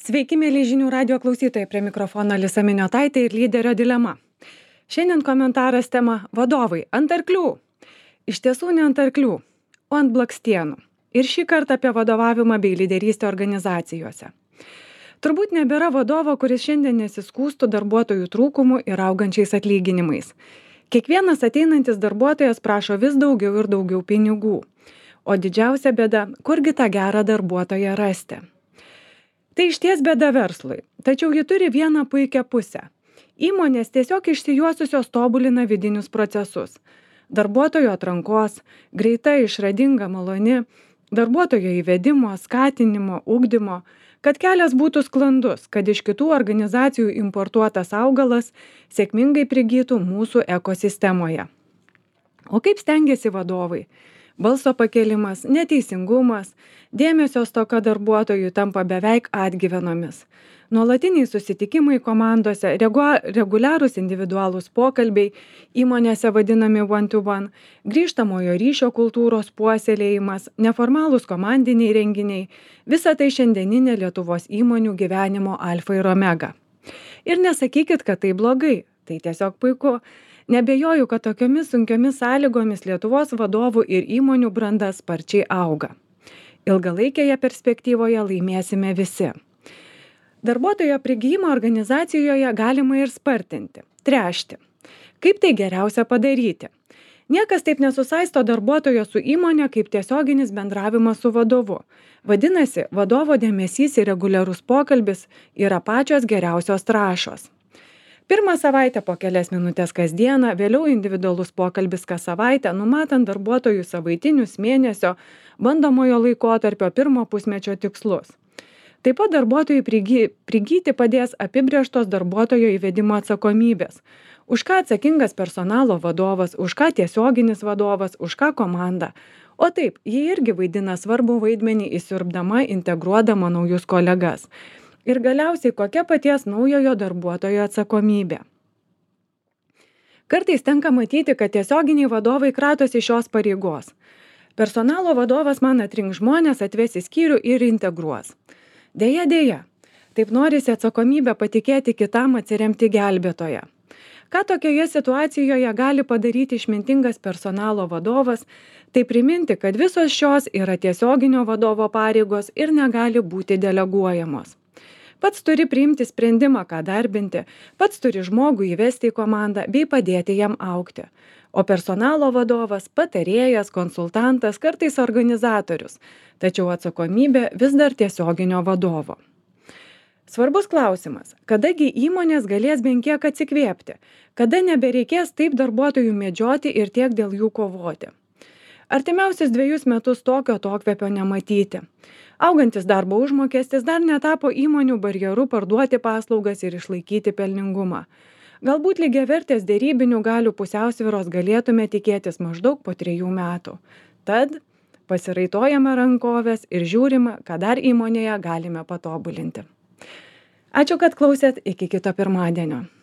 Sveiki, mėly žinių radio klausytojai, prie mikrofono Alisa Miniotaitė ir lyderio dilema. Šiandien komentaras tema vadovai ant arklių. Iš tiesų ne ant arklių, o ant blakstienų. Ir šį kartą apie vadovavimą bei lyderystę organizacijose. Turbūt nebėra vadovo, kuris šiandien nesiskųstų darbuotojų trūkumų ir augančiais atlyginimais. Kiekvienas ateinantis darbuotojas prašo vis daugiau ir daugiau pinigų. O didžiausia bėda, kurgi tą gerą darbuotoją rasti. Tai išties bėda verslui, tačiau ji turi vieną puikią pusę. Įmonės tiesiog išsijuosusios tobulina vidinius procesus. Darbuotojo atrankos, greita, išradinga, maloni, darbuotojo įvedimo, skatinimo, ugdymo, kad kelias būtų sklandus, kad iš kitų organizacijų importuotas augalas sėkmingai prigytų mūsų ekosistemoje. O kaip stengiasi vadovai? Balso pakėlimas, neteisingumas, dėmesio stoka darbuotojų tampa beveik atgyvenomis. Nuolatiniai susitikimai komandose, reguliarūs individualūs pokalbiai, įmonėse vadinami one-to-one, grįžtamojo ryšio kultūros puoselėjimas, neformalūs komandiniai renginiai – visa tai šiandieninė Lietuvos įmonių gyvenimo alfa ir omega. Ir nesakykit, kad tai blogai, tai tiesiog puiku. Nebejoju, kad tokiomis sunkiomis sąlygomis Lietuvos vadovų ir įmonių branda sparčiai auga. Ilgalaikėje perspektyvoje laimėsime visi. Darbuotojo prigijimą organizacijoje galima ir spartinti, tręšti. Kaip tai geriausia padaryti? Niekas taip nesusaisto darbuotojo su įmonė kaip tiesioginis bendravimas su vadovu. Vadinasi, vadovo dėmesys ir reguliarus pokalbis yra pačios geriausios trąšos. Pirmą savaitę po kelias minutės kasdieną, vėliau individualus pokalbis kas savaitę, numatant darbuotojų savaitinius mėnesio bandomojo laikotarpio pirmo pusmečio tikslus. Taip pat darbuotojui prigyti padės apibrėžtos darbuotojo įvedimo atsakomybės. Už ką atsakingas personalo vadovas, už ką tiesioginis vadovas, už ką komanda. O taip, ji irgi vaidina svarbų vaidmenį įsiurbdama, integruodama naujus kolegas. Ir galiausiai kokia paties naujojo darbuotojo atsakomybė. Kartais tenka matyti, kad tiesioginiai vadovai kratosi šios pareigos. Personalo vadovas man atrinks žmonės, atves į skyrių ir integruos. Deja, taip norisi atsakomybę patikėti kitam, atsiremti gelbėtoją. Ką tokioje situacijoje gali padaryti išmintingas personalo vadovas, tai priminti, kad visos šios yra tiesioginio vadovo pareigos ir negali būti deleguojamos. Pats turi priimti sprendimą, ką darbinti, pats turi žmogų įvesti į komandą bei padėti jam augti. O personalo vadovas, patarėjas, konsultantas, kartais organizatorius, tačiau atsakomybė vis dar tiesioginio vadovo. Svarbus klausimas, kadagi įmonės galės bent kiek atsikvėpti, kada nebereikės taip darbuotojų medžioti ir tiek dėl jų kovoti. Artimiausius 2 metus tokio atokvėpio nematyti. Augantis darbo užmokestis dar netapo įmonių barjeru parduoti paslaugas ir išlaikyti pelningumą. Galbūt lygiavertės dėrybinių galių pusiausvyros galėtume tikėtis maždaug po 3 metų. Tad pasiraitojame rankoves ir žiūrime, ką dar įmonėje galime patobulinti. Ačiū, kad klausėt, iki kito pirmadienio.